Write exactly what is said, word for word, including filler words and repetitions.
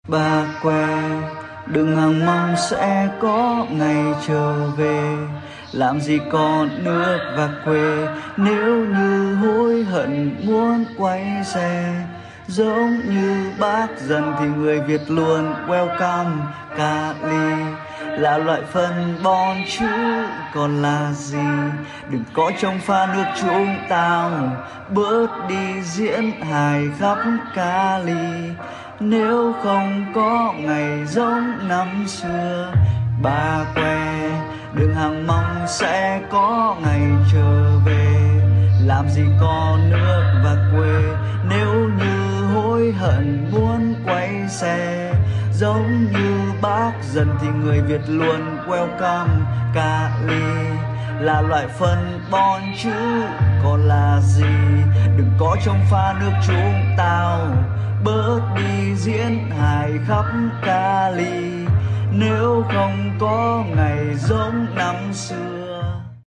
Bà què đừng hằng mong sẽ có ngày trở về, làm gì còn nước và quê nếu như hối hận muốn quay xe. Giống như bác dần thì người Việt luôn welcome Cali, là loại phân bón chứ còn là gì. Đừng có trong pha nước chúng tao, bớt đi diễn hài khắp Cali, nếu không có ngày giống năm xưa. Bà què đừng hằng mong sẽ có ngày trở về, làm gì có nước và quê nếu như hối hận muốn quay xe. Giống như bác dần thì người Việt luôn welcome Cali, là loại phân bón chứ còn là gì. Đừng có trong pha nước chúng tao, bớt đi diễn hài khắp Cali, nếu không có ngày giống năm xưa.